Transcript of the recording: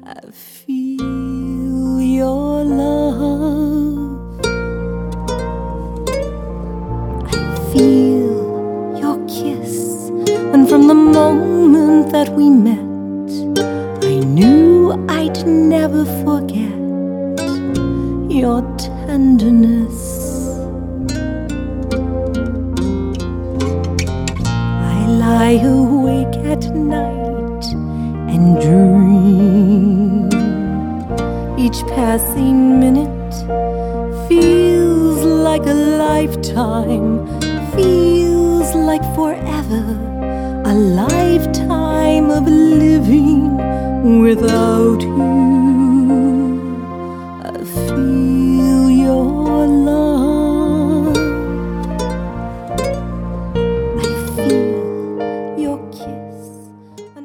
I feel your love. I feel your kiss. And from the moment that we met, I knew I'd never forget your tenderness. I lie awake at night and dream. Each passing minute feels like a lifetime, feels like forever, a lifetime of living without you.